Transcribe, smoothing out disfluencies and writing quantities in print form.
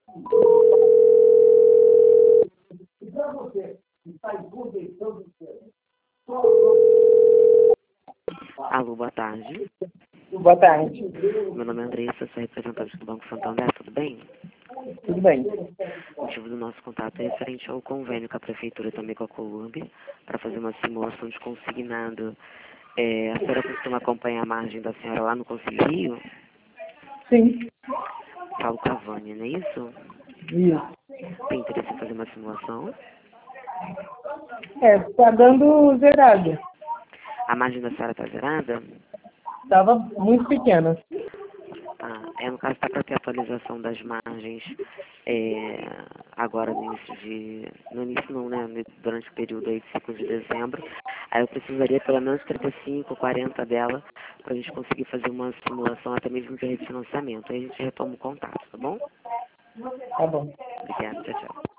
Alô, boa tarde. Boa tarde. Meu nome é Andressa, sou representante do Banco Santander, tudo bem? Tudo bem? O motivo do nosso contato é referente ao convênio com a Prefeitura e também com a Columbe, para fazer uma simulação de consignado. A senhora costuma acompanhar a margem da senhora lá no Conselho Rio? Sim. Paulo Cavani, não é isso? Isso. Tem interesse em fazer uma simulação? Tá dando zerado. A margem da senhora está zerada? Tava muito pequena. No caso, está para ter atualização das margens agora no início não, né? Durante o período aí de 5 de dezembro. Aí eu precisaria pelo menos 35, 40 dela para a gente conseguir fazer uma simulação até mesmo de refinanciamento. Aí a gente retoma o contato, tá bom? Tá bom. Obrigada, tchau, tchau.